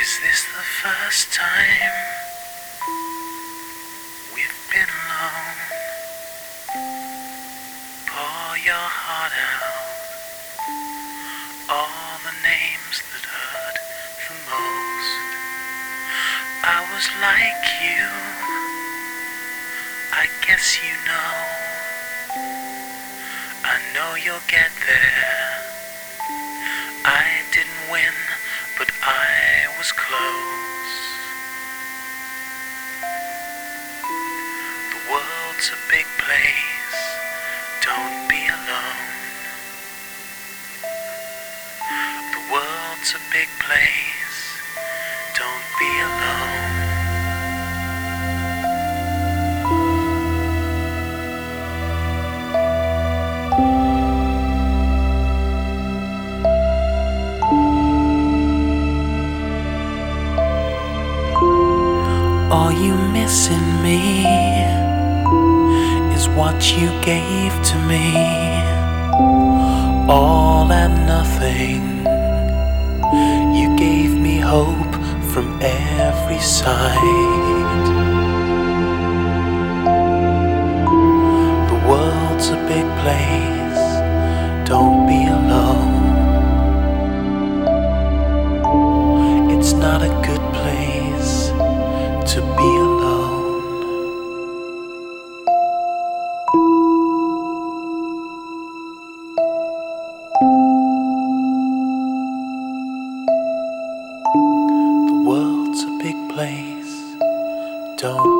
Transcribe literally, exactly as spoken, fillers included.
Is this the first time we've been alone? Pour your heart out, all the names that hurt the most. I was like you, I guess you know. I know you'll get there. I didn't win, but I was close. The world's a big place, don't be alone. The world's a big place, don't be alone. All you miss in me is what you gave to me. All and nothing. You gave me hope from every side. The world's a big place, don't be alone. It's not a good place to be alone. The world's a big place, don't